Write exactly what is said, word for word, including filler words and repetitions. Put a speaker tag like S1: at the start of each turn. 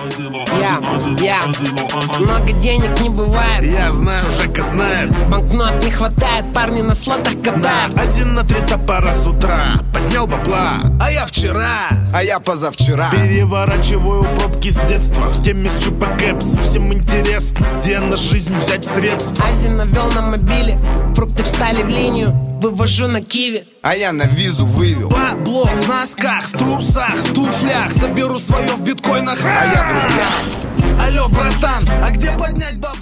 S1: Я, я, много денег не бывает.
S2: Я знаю, Жека знает.
S1: Банкнот не хватает, парни на слотах катают.
S2: Азин на три топора с утра поднял бабла.
S3: А я вчера,
S4: а я позавчера.
S2: Переворачиваю пробки с детства в теме с Чупа Кэпс. Всем интересно, где на жизнь взять средства.
S1: Азин навел на мобиле, фрукты встали в линию. Вывожу на киви,
S4: а я на визу вывел.
S3: Бабло в носках, в трусах, в туфлях. Заберу свое в биткоинах,
S4: а я в рублях.
S3: Алло, братан, а где поднять бабло?